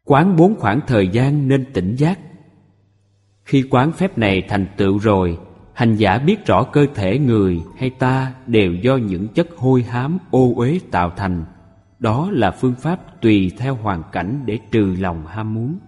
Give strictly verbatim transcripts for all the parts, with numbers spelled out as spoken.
Quán bốn khoảng thời gian nên tỉnh giác. Khi quán phép này thành tựu rồi, hành giả biết rõ cơ thể người hay ta đều do những chất hôi hám ô uế tạo thành. Đó là phương pháp tùy theo hoàn cảnh để trừ lòng ham muốn.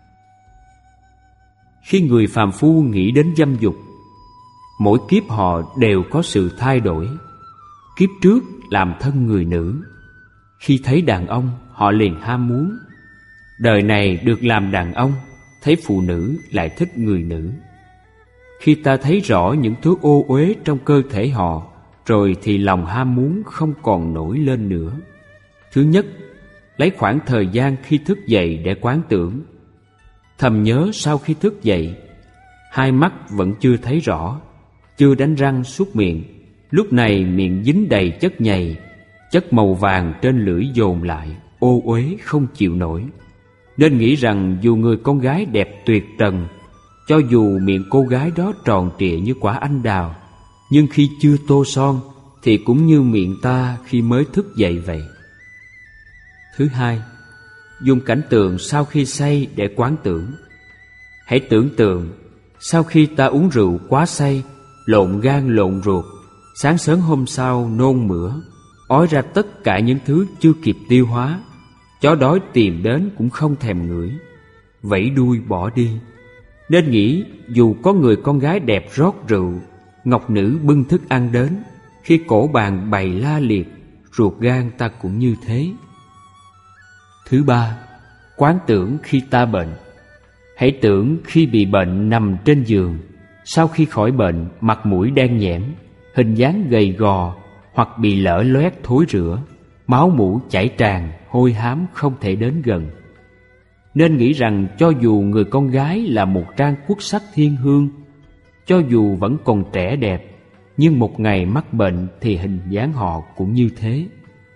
Khi người phàm phu nghĩ đến dâm dục, mỗi kiếp họ đều có sự thay đổi. Kiếp trước làm thân người nữ, khi thấy đàn ông họ liền ham muốn. Đời này được làm đàn ông, thấy phụ nữ lại thích người nữ. Khi ta thấy rõ những thứ ô uế trong cơ thể họ, rồi thì lòng ham muốn không còn nổi lên nữa. Thứ nhất, lấy khoảng thời gian khi thức dậy để quán tưởng. Thầm nhớ sau khi thức dậy, hai mắt vẫn chưa thấy rõ, chưa đánh răng súc miệng. Lúc này miệng dính đầy chất nhầy, chất màu vàng trên lưỡi dồn lại, ô uế không chịu nổi. Nên nghĩ rằng dù người con gái đẹp tuyệt trần, cho dù miệng cô gái đó tròn trịa như quả anh đào, nhưng khi chưa tô son thì cũng như miệng ta khi mới thức dậy vậy. Thứ hai, dùng cảnh tượng sau khi say để quán tưởng. Hãy tưởng tượng sau khi ta uống rượu quá say, lộn gan lộn ruột, sáng sớm hôm sau nôn mửa, ói ra tất cả những thứ chưa kịp tiêu hóa. Chó đói tìm đến cũng không thèm ngửi, vẫy đuôi bỏ đi. Nên nghĩ dù có người con gái đẹp rót rượu, ngọc nữ bưng thức ăn đến, khi cổ bàn bày la liệt, ruột gan ta cũng như thế. Thứ ba, quán tưởng khi ta bệnh. Hãy tưởng khi bị bệnh nằm trên giường, sau khi khỏi bệnh mặt mũi đen nhẽm, hình dáng gầy gò, hoặc bị lở loét thối rữa, máu mủ chảy tràn, hôi hám không thể đến gần. Nên nghĩ rằng cho dù người con gái là một trang quốc sắc thiên hương, cho dù vẫn còn trẻ đẹp, nhưng một ngày mắc bệnh thì hình dáng họ cũng như thế.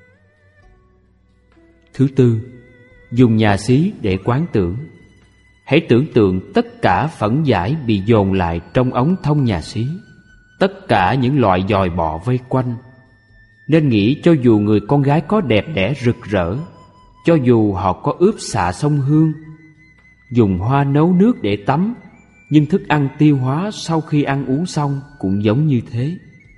Thứ tư, dùng nhà xí để quán tưởng. Hãy tưởng tượng tất cả phẫn dãi bị dồn lại trong ống thông nhà xí, tất cả những loại dòi bọ vây quanh. Nên nghĩ cho dù người con gái có đẹp đẽ rực rỡ, cho dù họ có ướp xạ sông Hương, dùng hoa nấu nước để tắm, nhưng thức ăn tiêu hóa sau khi ăn uống xong cũng giống như thế.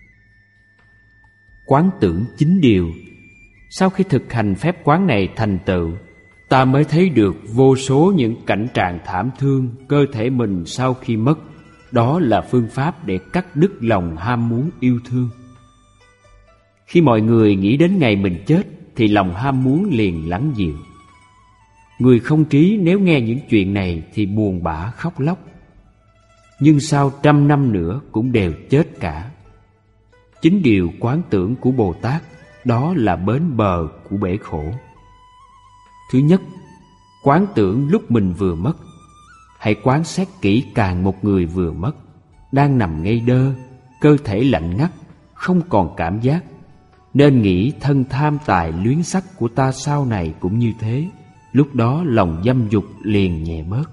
Quán tưởng chín điều. Sau khi thực hành phép quán này thành tựu, ta mới thấy được vô số những cảnh trạng thảm thương cơ thể mình sau khi mất. Đó là phương pháp để cắt đứt lòng ham muốn yêu thương. Khi mọi người nghĩ đến ngày mình chết thì lòng ham muốn liền lắng dịu. Người không trí nếu nghe những chuyện này thì buồn bã khóc lóc. Nhưng sau trăm năm nữa cũng đều chết cả. Chính điều quán tưởng của Bồ Tát, đó là bến bờ của bể khổ. Thứ nhất, quán tưởng lúc mình vừa mất. Hãy quan sát kỹ càng một người vừa mất, đang nằm ngây đơ, cơ thể lạnh ngắt, không còn cảm giác. Nên nghĩ thân tham tài luyến sắc của ta sau này cũng như thế. Lúc đó lòng dâm dục liền nhẹ bớt.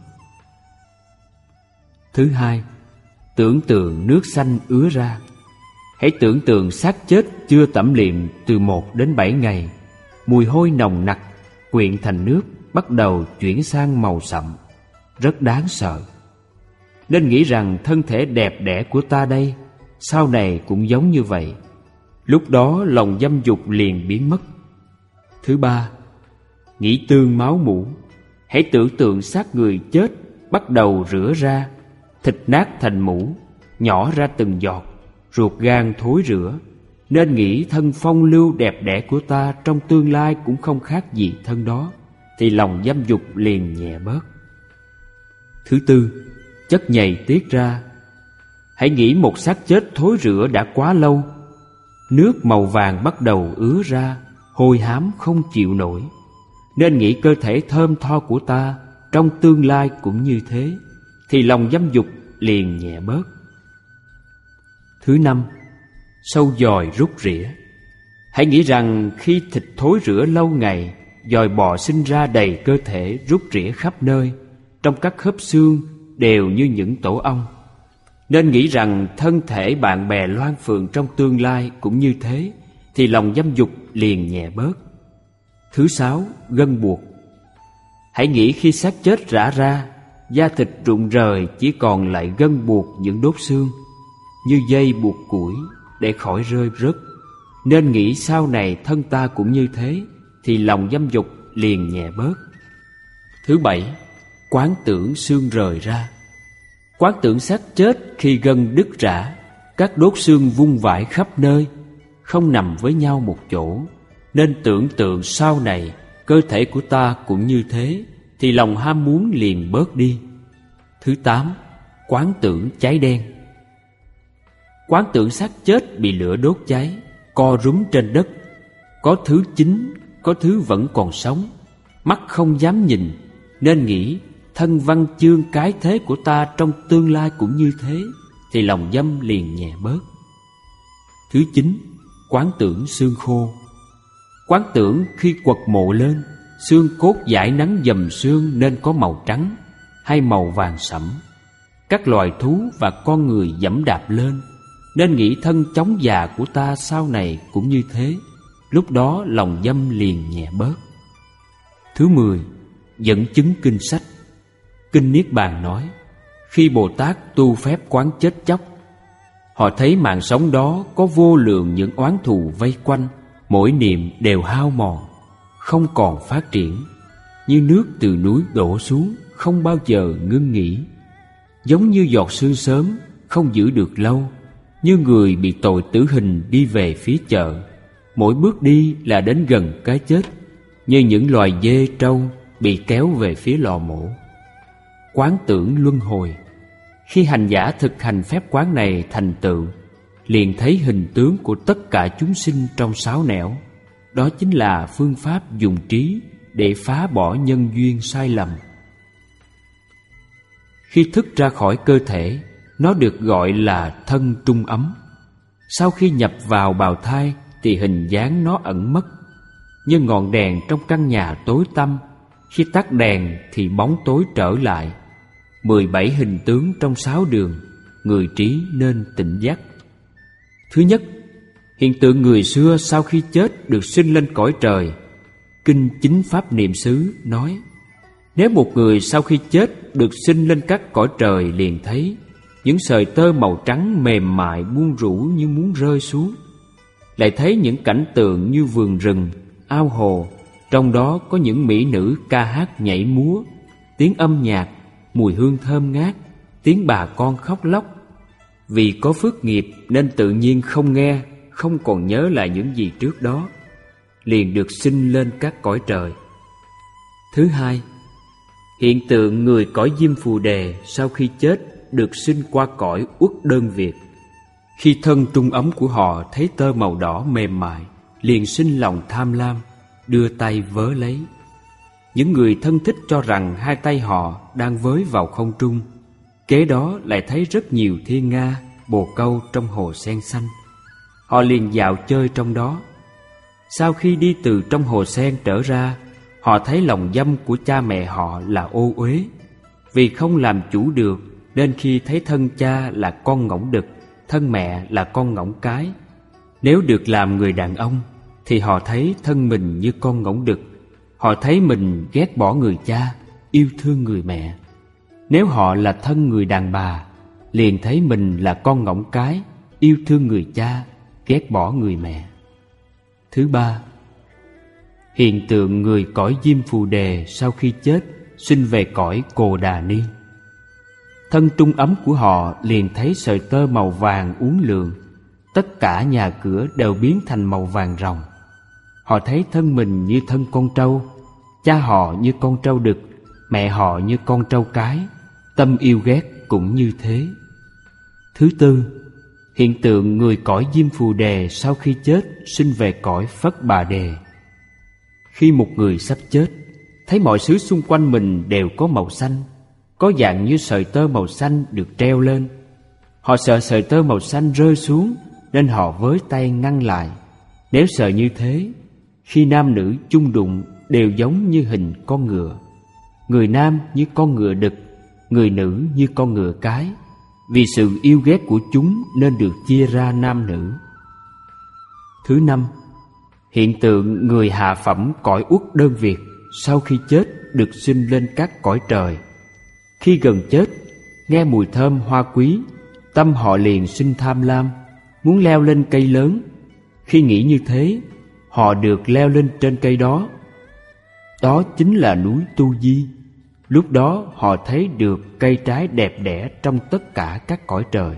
Thứ hai, tưởng tượng nước xanh ứa ra. Hãy tưởng tượng xác chết chưa tẩm liệm từ một đến bảy ngày, mùi hôi nồng nặc quyện thành nước, bắt đầu chuyển sang màu sậm, rất đáng sợ. Nên nghĩ rằng thân thể đẹp đẽ của ta đây sau này cũng giống như vậy. Lúc đó lòng dâm dục liền biến mất. Thứ ba, nghĩ tương máu mủ. Hãy tưởng tượng xác người chết bắt đầu rửa ra, thịt nát thành mủ, nhỏ ra từng giọt, ruột gan thối rữa. Nên nghĩ thân phong lưu đẹp đẽ của ta trong tương lai cũng không khác gì thân đó, thì lòng dâm dục liền nhẹ bớt. Thứ tư, chất nhầy tiết ra. Hãy nghĩ một xác chết thối rữa đã quá lâu, nước màu vàng bắt đầu ứa ra, hôi hám không chịu nổi. Nên nghĩ cơ thể thơm tho của ta trong tương lai cũng như thế, thì lòng dâm dục liền nhẹ bớt. Thứ năm, sâu dòi rút rỉa. Hãy nghĩ rằng khi thịt thối rữa lâu ngày, dòi bò sinh ra đầy cơ thể, rút rỉa khắp nơi, trong các khớp xương đều như những tổ ong. Nên nghĩ rằng thân thể bạn bè loan phường trong tương lai cũng như thế, thì lòng dâm dục liền nhẹ bớt. Thứ sáu, gân buộc. Hãy nghĩ khi xác chết rã ra, da thịt rụng rời, chỉ còn lại gân buộc những đốt xương, như dây buộc củi để khỏi rơi rớt. Nên nghĩ sau này thân ta cũng như thế, thì lòng dâm dục liền nhẹ bớt. Thứ bảy, quán tưởng xương rời ra. Quán tưởng xác chết khi gân đứt rã, các đốt xương vung vãi khắp nơi, không nằm với nhau một chỗ. Nên tưởng tượng sau này cơ thể của ta cũng như thế, thì lòng ham muốn liền bớt đi. Thứ tám, quán tưởng cháy đen. Quán tưởng xác chết bị lửa đốt cháy, co rúm trên đất. Có thứ chín, có thứ vẫn còn sống, mắt không dám nhìn, nên nghĩ thân văn chương cái thế của ta trong tương lai cũng như thế, thì lòng dâm liền nhẹ bớt. Thứ chín, quán tưởng xương khô. Quán tưởng khi quật mộ lên, xương cốt dải nắng dầm xương nên có màu trắng hay màu vàng sẫm. Các loài thú và con người dẫm đạp lên, nên nghĩ thân chóng già của ta sau này cũng như thế, lúc đó lòng dâm liền nhẹ bớt. Thứ mười, dẫn chứng kinh sách. Kinh Niết Bàn nói, khi Bồ Tát tu phép quán chết chóc, họ thấy mạng sống đó có vô lượng những oán thù vây quanh, mỗi niệm đều hao mòn, không còn phát triển, như nước từ núi đổ xuống, không bao giờ ngưng nghỉ. Giống như giọt sương sớm, không giữ được lâu, như người bị tội tử hình đi về phía chợ, mỗi bước đi là đến gần cái chết, như những loài dê trâu bị kéo về phía lò mổ. Quán tưởng luân hồi. Khi hành giả thực hành phép quán này thành tựu, liền thấy hình tướng của tất cả chúng sinh trong sáu nẻo. Đó chính là phương pháp dùng trí để phá bỏ nhân duyên sai lầm. Khi thức ra khỏi cơ thể, nó được gọi là thân trung ấm. Sau khi nhập vào bào thai thì hình dáng nó ẩn mất, như ngọn đèn trong căn nhà tối tăm, khi tắt đèn thì bóng tối trở lại. Mười bảy hình tướng trong sáu đường, người trí nên tỉnh giác. Thứ nhất, hiện tượng người xưa sau khi chết được sinh lên cõi trời. Kinh Chính Pháp Niệm xứ nói, nếu một người sau khi chết được sinh lên các cõi trời, liền thấy những sợi tơ màu trắng mềm mại buông rũ như muốn rơi xuống, lại thấy những cảnh tượng như vườn rừng, ao hồ, trong đó có những mỹ nữ ca hát nhảy múa, tiếng âm nhạc, mùi hương thơm ngát, tiếng bà con khóc lóc. Vì có phước nghiệp nên tự nhiên không nghe, không còn nhớ lại những gì trước đó, liền được sinh lên các cõi trời. Thứ hai, hiện tượng người cõi Diêm Phù Đề sau khi chết được sinh qua cõi Uất Đơn Việt. Khi thân trung ấm của họ thấy tơ màu đỏ mềm mại, liền sinh lòng tham lam, đưa tay vớ lấy. Những người thân thích cho rằng hai tay họ đang với vào không trung. Kế đó lại thấy rất nhiều thiên nga, bồ câu trong hồ sen xanh. Họ liền dạo chơi trong đó. Sau khi đi từ trong hồ sen trở ra, họ thấy lòng dâm của cha mẹ họ là ô uế. Vì không làm chủ được, nên khi thấy thân cha là con ngỗng đực, thân mẹ là con ngỗng cái. Nếu được làm người đàn ông, thì họ thấy thân mình như con ngỗng đực. Họ thấy mình ghét bỏ người cha, yêu thương người mẹ. Nếu họ là thân người đàn bà, liền thấy mình là con ngỗng cái, yêu thương người cha, ghét bỏ người mẹ. Thứ ba, hiện tượng người cõi Diêm Phù Đề sau khi chết sinh về cõi Cồ Đà Ni. Thân trung ấm của họ liền thấy sợi tơ màu vàng uốn lượn, tất cả nhà cửa đều biến thành màu vàng ròng. Họ thấy thân mình như thân con trâu, cha họ như con trâu đực, mẹ họ như con trâu cái, tâm yêu ghét cũng như thế. Thứ tư, hiện tượng người cõi Diêm Phù Đề sau khi chết sinh về cõi Phất Bà Đề. Khi một người sắp chết, thấy mọi thứ xung quanh mình đều có màu xanh, có dạng như sợi tơ màu xanh được treo lên. Họ sợ sợi tơ màu xanh rơi xuống, nên họ với tay ngăn lại. Nếu sợ như thế, khi nam nữ chung đụng đều giống như hình con ngựa. Người nam như con ngựa đực, người nữ như con ngựa cái. Vì sự yêu ghét của chúng nên được chia ra nam nữ. Thứ năm, hiện tượng người hạ phẩm cõi Uất Đơn Việt sau khi chết được sinh lên các cõi trời. Khi gần chết, nghe mùi thơm hoa quý, tâm họ liền sinh tham lam, muốn leo lên cây lớn. Khi nghĩ như thế, họ được leo lên trên cây đó. Đó chính là núi Tu Di. Lúc đó họ thấy được cây trái đẹp đẽ trong tất cả các cõi trời.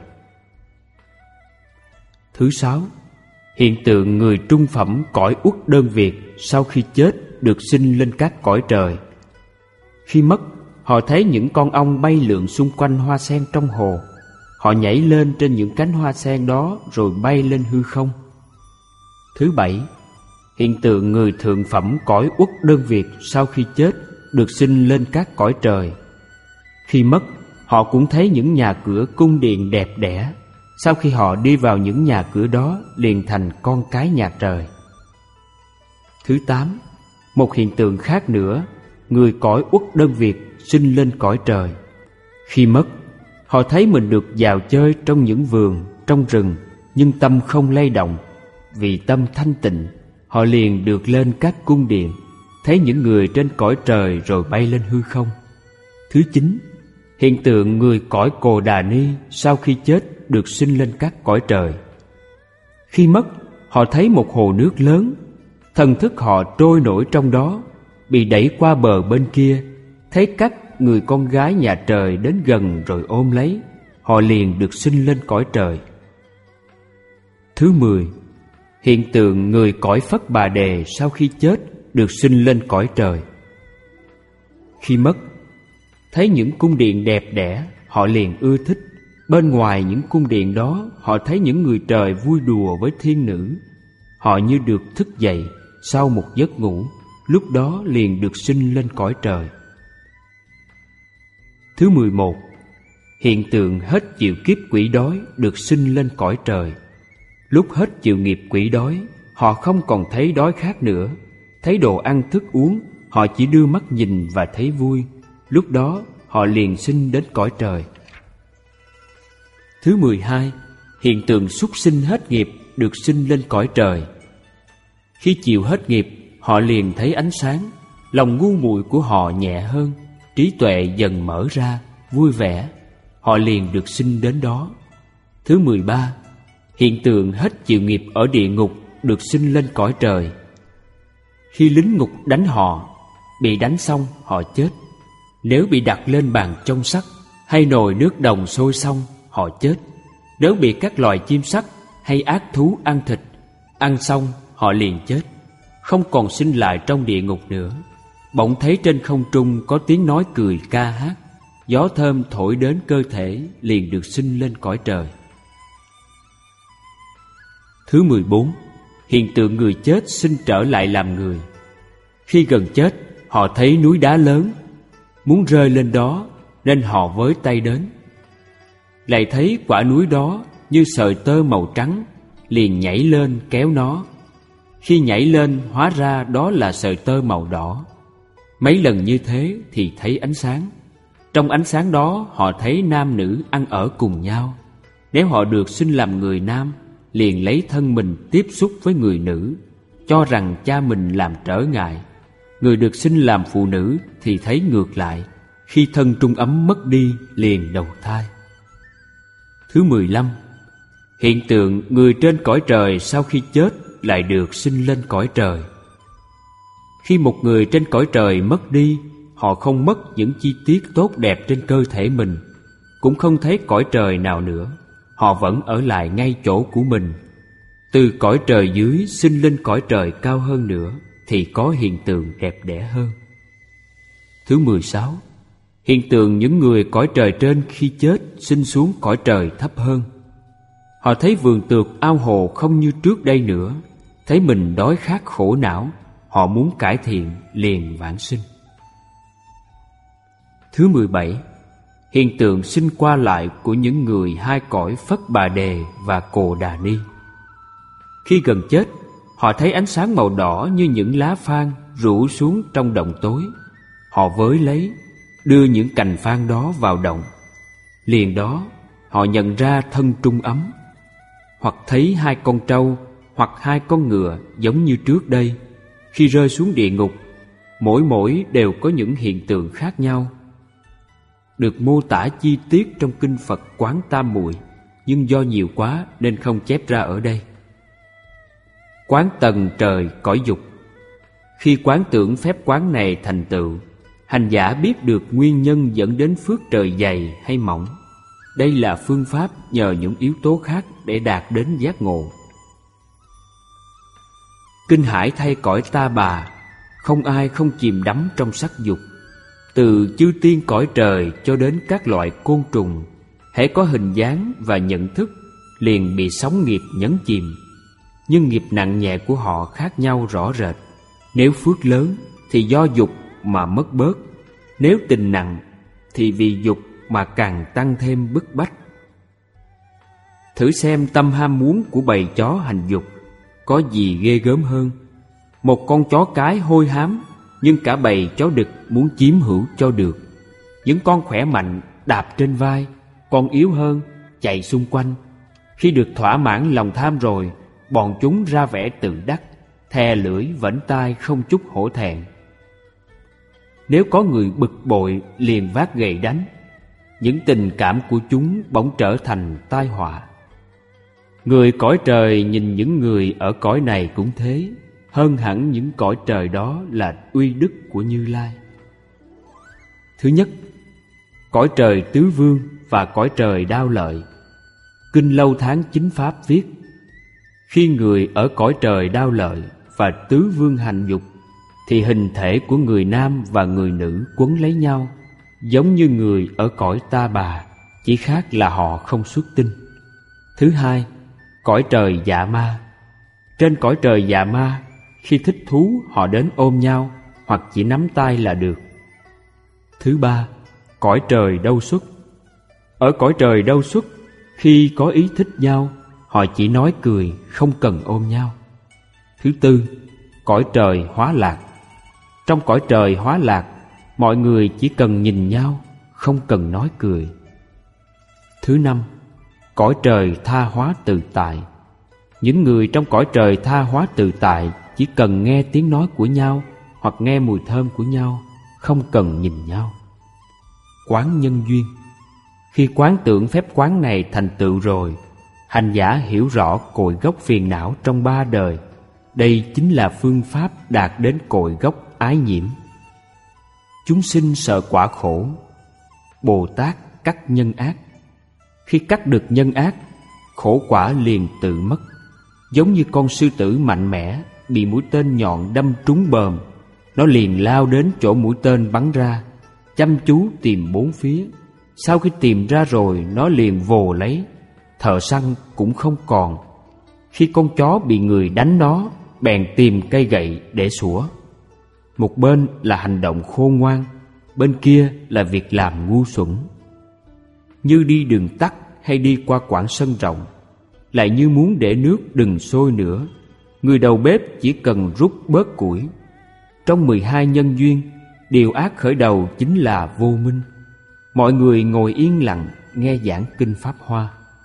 Thứ sáu, hiện tượng người trung phẩm cõi Uất Đơn Việt sau khi chết được sinh lên các cõi trời. Khi mất, họ thấy những con ong bay lượn xung quanh hoa sen trong hồ. Họ nhảy lên trên những cánh hoa sen đó rồi bay lên hư không. Thứ bảy, hiện tượng người thượng phẩm cõi Uất Đơn Việt sau khi chết được sinh lên các cõi trời. Khi mất, họ cũng thấy những nhà cửa cung điện đẹp đẽ. Sau khi họ đi vào những nhà cửa đó, liền thành con cái nhà trời. Thứ tám, một hiện tượng khác nữa, người cõi Uất Đơn Việt sinh lên cõi trời. Khi mất, họ thấy mình được vào chơi trong những vườn, trong rừng, nhưng tâm không lay động. Vì tâm thanh tịnh, họ liền được lên các cung điện, thấy những người trên cõi trời rồi bay lên hư không. Thứ chín, hiện tượng người cõi Cồ Đà Ni sau khi chết được sinh lên các cõi trời. Khi mất, họ thấy một hồ nước lớn, thần thức họ trôi nổi trong đó, bị đẩy qua bờ bên kia, thấy các người con gái nhà trời đến gần rồi ôm lấy, họ liền được sinh lên cõi trời. Thứ mười, hiện tượng người cõi Phất Bà Đề sau khi chết được sinh lên cõi trời. Khi mất, thấy những cung điện đẹp đẽ, họ liền ưa thích. Bên ngoài những cung điện đó, họ thấy những người trời vui đùa với thiên nữ. Họ như được thức dậy sau một giấc ngủ, lúc đó liền được sinh lên cõi trời. Thứ mười một, hiện tượng hết chịu kiếp quỷ đói được sinh lên cõi trời. Lúc hết chịu nghiệp quỷ đói, họ không còn thấy đói khát nữa. Thấy đồ ăn thức uống, họ chỉ đưa mắt nhìn và thấy vui. Lúc đó họ liền sinh đến cõi trời. Thứ mười hai, hiện tượng súc sinh hết nghiệp được sinh lên cõi trời. Khi chịu hết nghiệp, họ liền thấy ánh sáng, lòng ngu muội của họ nhẹ hơn, trí tuệ dần mở ra, vui vẻ, họ liền được sinh đến đó. Thứ mười ba, hiện tượng hết chịu nghiệp ở địa ngục được sinh lên cõi trời. Khi lính ngục đánh họ, bị đánh xong họ chết. Nếu bị đặt lên bàn chông sắt hay nồi nước đồng sôi xong, họ chết. Nếu bị các loài chim sắt hay ác thú ăn thịt, ăn xong họ liền chết, không còn sinh lại trong địa ngục nữa. Bỗng thấy trên không trung có tiếng nói cười ca hát, gió thơm thổi đến cơ thể, liền được sinh lên cõi trời. Thứ mười bốn, hiện tượng người chết sinh trở lại làm người. Khi gần chết, họ thấy núi đá lớn, muốn rơi lên đó nên họ với tay đến. Lại thấy quả núi đó như sợi tơ màu trắng, liền nhảy lên kéo nó. Khi nhảy lên, hóa ra đó là sợi tơ màu đỏ. Mấy lần như thế thì thấy ánh sáng. Trong ánh sáng đó họ thấy nam nữ ăn ở cùng nhau. Nếu họ được sinh làm người nam, liền lấy thân mình tiếp xúc với người nữ, cho rằng cha mình làm trở ngại. Người được sinh làm phụ nữ thì thấy ngược lại, khi thân trung ấm mất đi liền đầu thai. Thứ mười lăm, hiện tượng người trên cõi trời sau khi chết lại được sinh lên cõi trời. Khi một người trên cõi trời mất đi, họ không mất những chi tiết tốt đẹp trên cơ thể mình, cũng không thấy cõi trời nào nữa. Họ vẫn ở lại ngay chỗ của mình. Từ cõi trời dưới sinh lên cõi trời cao hơn nữa thì có hiện tượng đẹp đẽ hơn. Thứ mười sáu, hiện tượng những người cõi trời trên khi chết sinh xuống cõi trời thấp hơn. Họ thấy vườn tược ao hồ không như trước đây nữa, thấy mình đói khát khổ não, họ muốn cải thiện liền vãng sinh. Thứ mười bảy, hiện tượng sinh qua lại của những người hai cõi Phất Bà Đề và Cồ Đà Ni. Khi gần chết, họ thấy ánh sáng màu đỏ như những lá phan rủ xuống trong động tối. Họ với lấy, đưa những cành phan đó vào động. Liền đó, họ nhận ra thân trung ấm. Hoặc thấy hai con trâu, hoặc hai con ngựa giống như trước đây. Khi rơi xuống địa ngục, mỗi mỗi đều có những hiện tượng khác nhau, được mô tả chi tiết trong kinh Phật Quán Tam Muội, nhưng do nhiều quá nên không chép ra ở đây. Quán tầng trời cõi dục. Khi quán tưởng phép quán này thành tựu, hành giả biết được nguyên nhân dẫn đến phước trời dày hay mỏng. Đây là phương pháp nhờ những yếu tố khác để đạt đến giác ngộ. Kinh Hải thay cõi ta bà, không ai không chìm đắm trong sắc dục. Từ chư tiên cõi trời cho đến các loại côn trùng, hễ có hình dáng và nhận thức liền bị sóng nghiệp nhấn chìm. Nhưng nghiệp nặng nhẹ của họ khác nhau rõ rệt. Nếu phước lớn thì do dục mà mất bớt, nếu tình nặng thì vì dục mà càng tăng thêm bức bách. Thử xem tâm ham muốn của bầy chó hành dục có gì ghê gớm hơn. Một con chó cái hôi hám, nhưng cả bầy chó đực muốn chiếm hữu cho được. Những con khỏe mạnh đạp trên vai, con yếu hơn chạy xung quanh. Khi được thỏa mãn lòng tham rồi, bọn chúng ra vẻ tự đắc, thè lưỡi vẫy tai không chút hổ thẹn. Nếu có người bực bội liền vác gậy đánh, những tình cảm của chúng bỗng trở thành tai họa. Người cõi trời nhìn những người ở cõi này cũng thế, hơn hẳn những cõi trời đó là uy đức của Như Lai. Thứ nhất, cõi trời tứ vương và cõi trời đao lợi. Kinh Lâu Tháng Chính Pháp viết: khi người ở cõi trời đao lợi và tứ vương hành dục, thì hình thể của người nam và người nữ quấn lấy nhau, giống như người ở cõi ta bà, chỉ khác là họ không xuất tinh. Thứ hai, cõi trời dạ ma. Trên cõi trời dạ ma, khi thích thú họ đến ôm nhau, hoặc chỉ nắm tay là được. Thứ ba, cõi trời đâu xuất. Ở cõi trời đâu xuất, khi có ý thích nhau, họ chỉ nói cười, không cần ôm nhau. Thứ tư, cõi trời hóa lạc. Trong cõi trời hóa lạc, mọi người chỉ cần nhìn nhau, không cần nói cười. Thứ năm, cõi trời tha hóa tự tại. Những người trong cõi trời tha hóa tự tại chỉ cần nghe tiếng nói của nhau hoặc nghe mùi thơm của nhau, không cần nhìn nhau. Quán nhân duyên. Khi quán tưởng phép quán này thành tựu rồi, hành giả hiểu rõ cội gốc phiền não trong ba đời. Đây chính là phương pháp đạt đến cội gốc ái nhiễm. Chúng sinh sợ quả khổ, Bồ Tát cắt nhân ác. Khi cắt được nhân ác, khổ quả liền tự mất. Giống như con sư tử mạnh mẽ bị mũi tên nhọn đâm trúng bờm, nó liền lao đến chỗ mũi tên bắn ra, chăm chú tìm bốn phía. Sau khi tìm ra rồi, nó liền vồ lấy, thợ săn cũng không còn. Khi con chó bị người đánh nó, bèn tìm cây gậy để sủa. Một bên là hành động khôn ngoan, bên kia là việc làm ngu xuẩn. Như đi đường tắt hay đi qua quãng sân rộng, lại như muốn để nước đừng sôi nữa, người đầu bếp chỉ cần rút bớt củi. Trong mười hai nhân duyên, điều ác khởi đầu chính là vô minh. Mọi người ngồi yên lặng nghe giảng Kinh Pháp Hoa.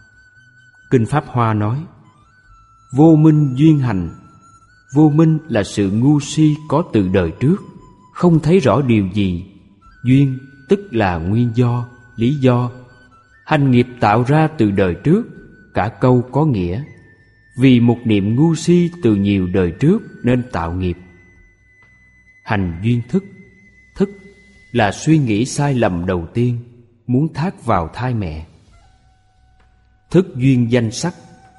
Kinh Pháp Hoa nói: vô minh duyên hành. Vô minh là sự ngu si có từ đời trước, không thấy rõ điều gì. Duyên tức là nguyên do, lý do. Hành nghiệp tạo ra từ đời trước, cả câu có nghĩa. Vì một niệm ngu si từ nhiều đời trước nên tạo nghiệp. Hành duyên thức. Thức là suy nghĩ sai lầm đầu tiên, muốn thác vào thai mẹ. Thức duyên danh sắc.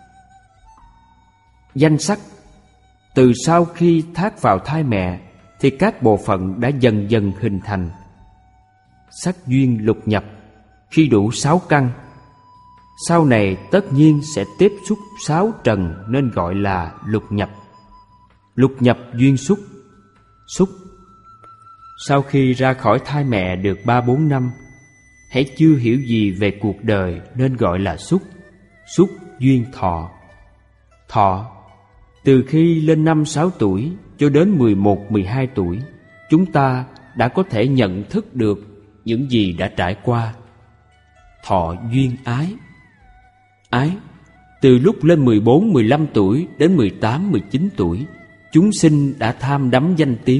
Danh sắc, từ sau khi thác vào thai mẹ thì các bộ phận đã dần dần hình thành. Sắc duyên lục nhập, khi đủ sáu căn, sau này tất nhiên sẽ tiếp xúc sáu trần nên gọi là lục nhập. Lục nhập duyên xúc. Xúc, sau khi ra khỏi thai mẹ được ba bốn năm, hãy chưa hiểu gì về cuộc đời nên gọi là xúc. Xúc duyên thọ. Thọ, từ khi lên năm sáu tuổi cho đến mười một mười hai tuổi, chúng ta đã có thể nhận thức được những gì đã trải qua. Thọ duyên ái. Ái, từ lúc lên mười bốn mười lăm tuổi đến mười tám mười chín tuổi, chúng sinh đã tham đắm danh tiếng,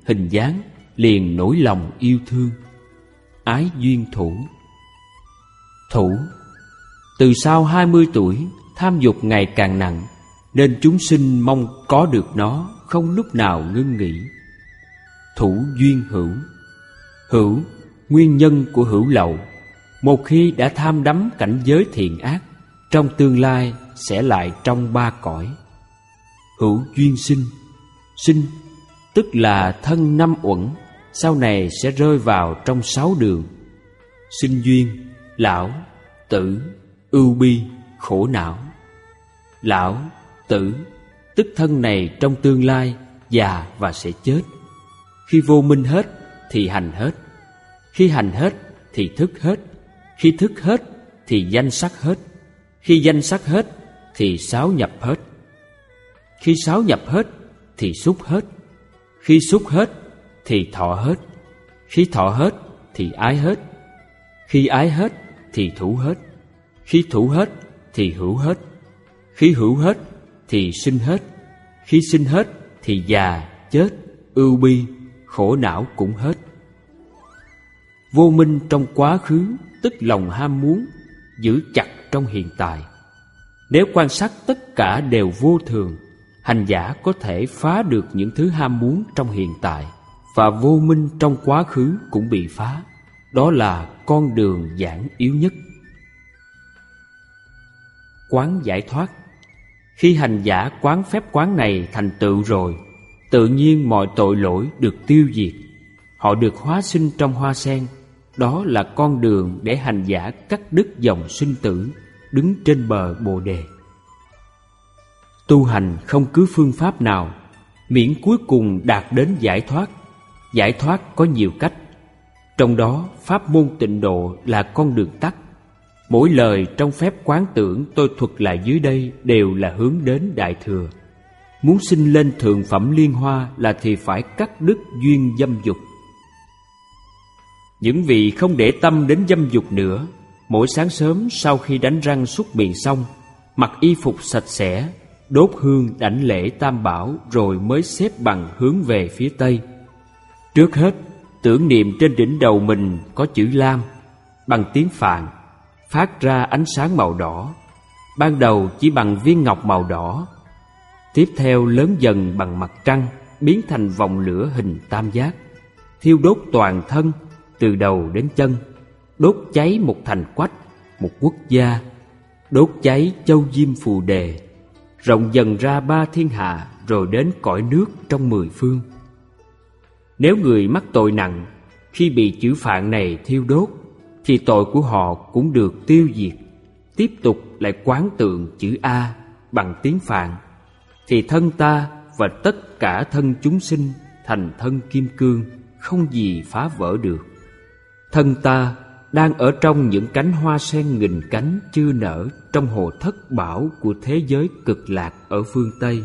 hình dáng liền nổi lòng yêu thương. Ái duyên thủ. Thủ. Từ sau hai mươi tuổi, tham dục ngày càng nặng, nên chúng sinh mong có được nó, không lúc nào ngưng nghỉ. Thủ duyên hữu. Hữu, nguyên nhân của hữu lậu. Một khi đã tham đắm cảnh giới thiện ác, trong tương lai sẽ lại trong ba cõi. Hữu duyên sinh. Sinh, tức là thân năm uẩn, sau này sẽ rơi vào trong sáu đường. Sinh duyên, lão, tử, ưu bi, khổ não. Lão, tử, tức thân này trong tương lai già và sẽ chết. Khi vô minh hết thì hành hết, khi hành hết thì thức hết, khi thức hết thì danh sắc hết, khi danh sắc hết thì sáu nhập hết, khi sáu nhập hết thì xúc hết, khi xúc hết thì thọ hết, khi thọ hết thì ái hết, khi ái hết thì thủ hết, khi thủ hết thì hữu hết, khi hữu hết thì sinh hết, khi sinh hết thì già, chết, ưu bi, khổ não cũng hết. Vô minh trong quá khứ tức lòng ham muốn, giữ chặt trong hiện tại. Nếu quan sát tất cả đều vô thường, hành giả có thể phá được những thứ ham muốn trong hiện tại, và vô minh trong quá khứ cũng bị phá. Đó là con đường giản yếu nhất. Quán giải thoát. Khi hành giả quán phép quán này thành tựu rồi, tự nhiên mọi tội lỗi được tiêu diệt. Họ được hóa sinh trong hoa sen. Đó là con đường để hành giả cắt đứt dòng sinh tử, đứng trên bờ Bồ Đề. Tu hành không cứ phương pháp nào, miễn cuối cùng đạt đến giải thoát. Giải thoát có nhiều cách, trong đó pháp môn tịnh độ là con đường tắt. Mỗi lời trong phép quán tưởng tôi thuật lại dưới đây đều là hướng đến Đại Thừa. Muốn sinh lên thượng phẩm liên hoa là thì phải cắt đứt duyên dâm dục. Những vị không để tâm đến dâm dục nữa, mỗi sáng sớm sau khi đánh răng súc miệng xong, mặc y phục sạch sẽ, đốt hương đảnh lễ Tam Bảo, rồi mới xếp bằng hướng về phía Tây. Trước hết, tưởng niệm trên đỉnh đầu mình có chữ Lam, bằng tiếng Phạn, phát ra ánh sáng màu đỏ. Ban đầu chỉ bằng viên ngọc màu đỏ, tiếp theo lớn dần bằng mặt trăng, biến thành vòng lửa hình tam giác, thiêu đốt toàn thân từ đầu đến chân, đốt cháy một thành quách, một quốc gia, đốt cháy châu diêm phù đề, rộng dần ra ba thiên hạ, rồi đến cõi nước trong mười phương. Nếu người mắc tội nặng, khi bị chữ Phạn này thiêu đốt, thì tội của họ cũng được tiêu diệt. Tiếp tục lại quán tượng chữ A bằng tiếng Phạn, thì thân ta và tất cả thân chúng sinh thành thân kim cương, không gì phá vỡ được. Thân ta đang ở trong những cánh hoa sen nghìn cánh chưa nở trong hồ thất bảo của thế giới cực lạc ở phương Tây.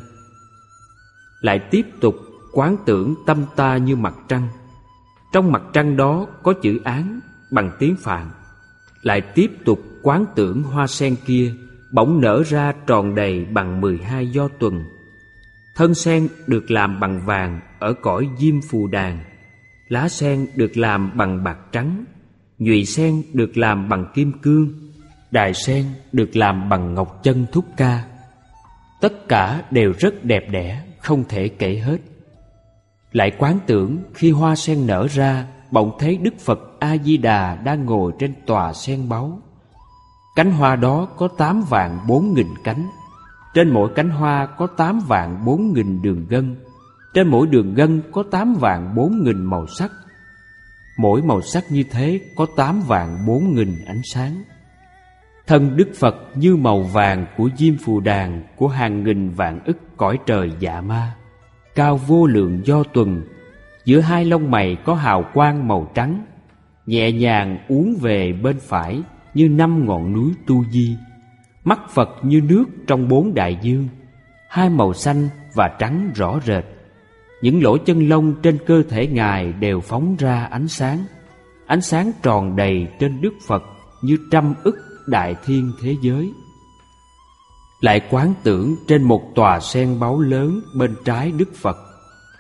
Lại tiếp tục quán tưởng tâm ta như mặt trăng. Trong mặt trăng đó có chữ Án bằng tiếng Phạn. Lại tiếp tục quán tưởng hoa sen kia bỗng nở ra tròn đầy bằng mười hai do tuần. Thân sen được làm bằng vàng ở cõi diêm phù đàn, lá sen được làm bằng bạc trắng, nhụy sen được làm bằng kim cương, đài sen được làm bằng ngọc chân thúc ca. Tất cả đều rất đẹp đẽ, không thể kể hết. Lại quán tưởng khi hoa sen nở ra, bỗng thấy Đức Phật A-di-đà đang ngồi trên tòa sen báu. Cánh hoa đó có tám vạn bốn nghìn cánh. Trên mỗi cánh hoa có tám vạn bốn nghìn đường gân. Trên mỗi đường gân có tám vạn bốn nghìn màu sắc. Mỗi màu sắc như thế có tám vạn bốn nghìn ánh sáng. Thân Đức Phật như màu vàng của diêm phù đàn của hàng nghìn vạn ức cõi trời dạ ma, cao vô lượng do tuần. Giữa hai lông mày có hào quang màu trắng, nhẹ nhàng uốn về bên phải như năm ngọn núi Tu Di. Mắt Phật như nước trong bốn đại dương, hai màu xanh và trắng rõ rệt. Những lỗ chân lông trên cơ thể Ngài đều phóng ra ánh sáng. Ánh sáng tròn đầy trên Đức Phật như trăm ức đại thiên thế giới. Lại quán tưởng trên một tòa sen báu lớn bên trái Đức Phật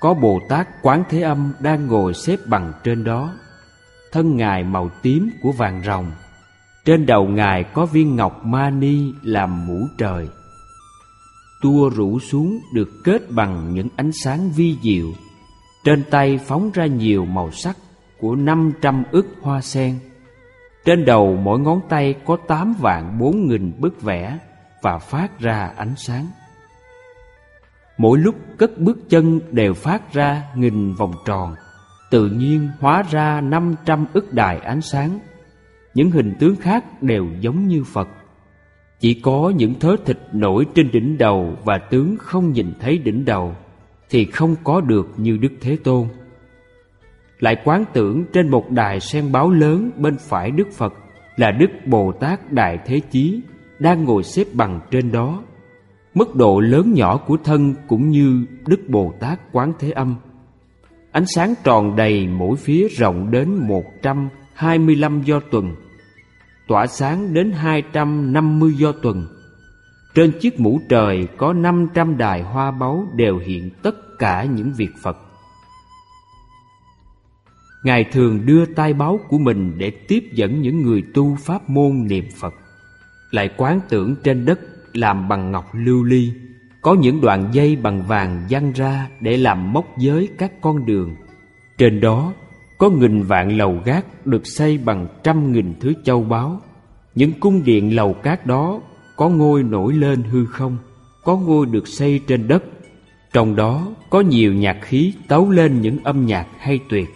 có Bồ Tát Quán Thế Âm đang ngồi xếp bằng trên đó. Thân Ngài màu tím của vàng ròng, trên đầu Ngài có viên ngọc mani làm mũ trời. Tua rủ xuống được kết bằng những ánh sáng vi diệu. Trên tay phóng ra nhiều màu sắc của năm trăm ức hoa sen. Trên đầu mỗi ngón tay có tám vạn bốn nghìn bức vẽ và phát ra ánh sáng. Mỗi lúc cất bước chân đều phát ra nghìn vòng tròn, tự nhiên hóa ra năm trăm ức đài ánh sáng. Những hình tướng khác đều giống như Phật. Chỉ có những thớ thịt nổi trên đỉnh đầu và tướng không nhìn thấy đỉnh đầu thì không có được như Đức Thế Tôn. Lại quán tưởng trên một đài sen báo lớn bên phải Đức Phật là Đức Bồ Tát Đại Thế Chí đang ngồi xếp bằng trên đó. Mức độ lớn nhỏ của thân cũng như Đức Bồ Tát Quán Thế Âm. Ánh sáng tròn đầy mỗi phía rộng đến một trăm hai mươi lăm do tuần, tỏa sáng đến hai trăm năm mươi do tuần. Trên chiếc mũ trời có năm trăm đài hoa báu đều hiện tất cả những việc Phật. Ngài thường đưa tay báu của mình để tiếp dẫn những người tu pháp môn niệm Phật. Lại quán tưởng trên đất làm bằng ngọc lưu ly, có những đoạn dây bằng vàng giăng ra để làm mốc giới các con đường. Trên đó có nghìn vạn lầu gác được xây bằng trăm nghìn thứ châu báu. Những cung điện lầu cát đó có ngôi nổi lên hư không, có ngôi được xây trên đất. Trong đó có nhiều nhạc khí tấu lên những âm nhạc hay tuyệt.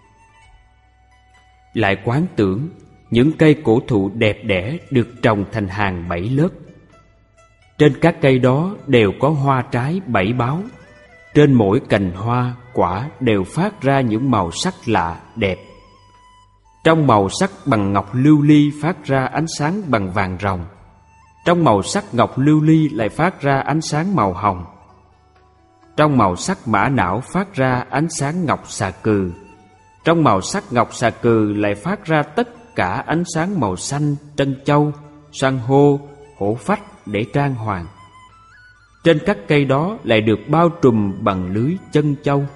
Lại quán tưởng những cây cổ thụ đẹp đẽ được trồng thành hàng bảy lớp. Trên các cây đó đều có hoa trái bảy báo. Trên mỗi cành hoa, quả đều phát ra những màu sắc lạ, đẹp. Trong màu sắc bằng ngọc lưu ly phát ra ánh sáng bằng vàng ròng. Trong màu sắc ngọc lưu ly lại phát ra ánh sáng màu hồng. Trong màu sắc mã não phát ra ánh sáng ngọc xà cừ. Trong màu sắc ngọc xà cừ lại phát ra tất cả ánh sáng màu xanh, trân châu, san hô, hổ phách để trang hoàng. Trên các cây đó lại được bao trùm bằng lưới chân châu.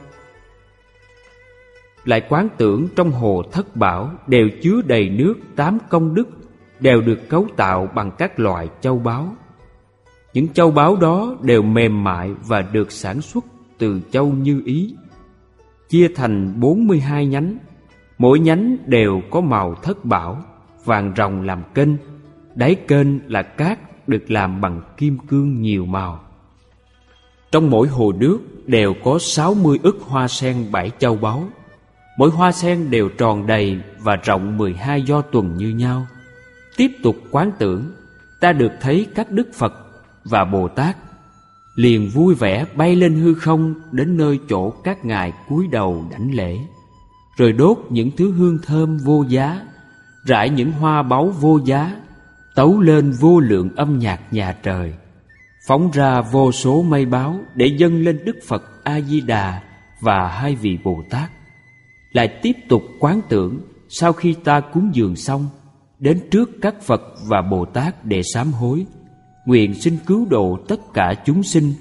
Lại quán tưởng trong hồ Thất Bảo đều chứa đầy nước tám công đức, đều được cấu tạo bằng các loại châu báu. Những châu báu đó đều mềm mại và được sản xuất từ châu Như Ý, chia thành bốn mươi hai nhánh. Mỗi nhánh đều có màu thất bảo, vàng ròng làm kênh. Đáy kênh là cát được làm bằng kim cương nhiều màu. Trong mỗi hồ nước đều có sáu mươi ức hoa sen bảy châu báu. Mỗi hoa sen đều tròn đầy và rộng mười hai do tuần như nhau. Tiếp tục quán tưởng, ta được thấy các Đức Phật và Bồ Tát liền vui vẻ bay lên hư không đến nơi chỗ các ngài cúi đầu đảnh lễ, rồi đốt những thứ hương thơm vô giá, rải những hoa báu vô giá, tấu lên vô lượng âm nhạc nhà trời, phóng ra vô số mây báo để dâng lên Đức Phật A Di Đà và hai vị Bồ Tát. Lại tiếp tục quán tưởng, sau khi ta cúng dường xong, đến trước các Phật và Bồ Tát để sám hối, nguyện xin cứu độ tất cả chúng sinh.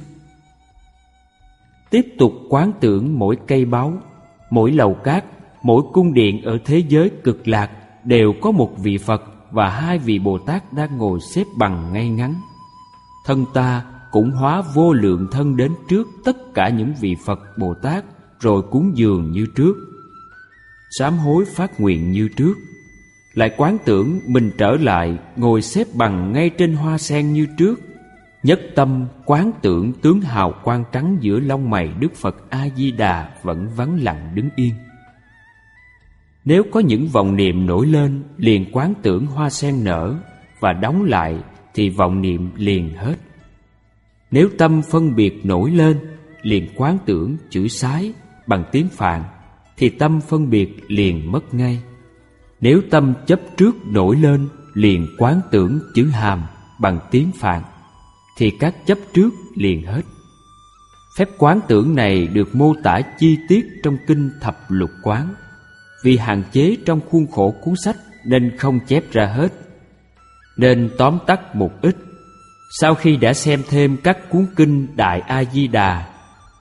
Tiếp tục quán tưởng mỗi cây báu, mỗi lầu cát, mỗi cung điện ở thế giới cực lạc đều có một vị Phật và hai vị Bồ Tát đang ngồi xếp bằng ngay ngắn. Thân ta cũng hóa vô lượng thân đến trước tất cả những vị Phật Bồ Tát, rồi cúng dường như trước, sám hối phát nguyện như trước. Lại quán tưởng mình trở lại ngồi xếp bằng ngay trên hoa sen như trước, nhất tâm quán tưởng tướng hào quang trắng giữa lông mày Đức Phật A Di Đà vẫn vắng lặng đứng yên. Nếu có những vọng niệm nổi lên, liền quán tưởng hoa sen nở, và đóng lại thì vọng niệm liền hết. Nếu tâm phân biệt nổi lên, liền quán tưởng chữ sái bằng tiếng Phạn, thì tâm phân biệt liền mất ngay. Nếu tâm chấp trước nổi lên, liền quán tưởng chữ hàm bằng tiếng Phạn, thì các chấp trước liền hết. Phép quán tưởng này được mô tả chi tiết trong kinh Thập Lục Quán. Vì hạn chế trong khuôn khổ cuốn sách nên không chép ra hết, nên tóm tắt một ít. Sau khi đã xem thêm các cuốn kinh Đại A Di Đà,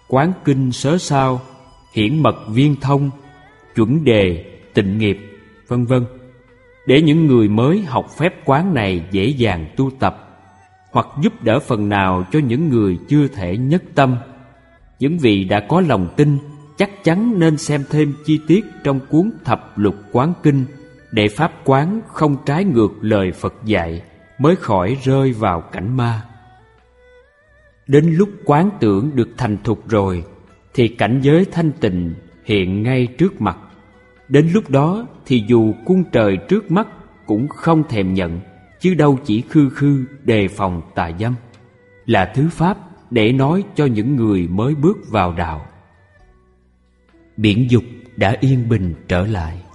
quán kinh sớ sao, hiển mật viên thông, chuẩn đề, tịnh nghiệp, vân vân, để những người mới học phép quán này dễ dàng tu tập, hoặc giúp đỡ phần nào cho những người chưa thể nhất tâm. Những vị đã có lòng tin chắc chắn nên xem thêm chi tiết trong cuốn Thập Lục Quán Kinh để pháp quán không trái ngược lời Phật dạy, mới khỏi rơi vào cảnh ma. Đến lúc quán tưởng được thành thục rồi thì cảnh giới thanh tịnh hiện ngay trước mặt. Đến lúc đó thì dù cung trời trước mắt cũng không thèm nhận, chứ đâu chỉ khư khư đề phòng tà dâm, là thứ pháp để nói cho những người mới bước vào đạo. Biển dục đã yên bình trở lại.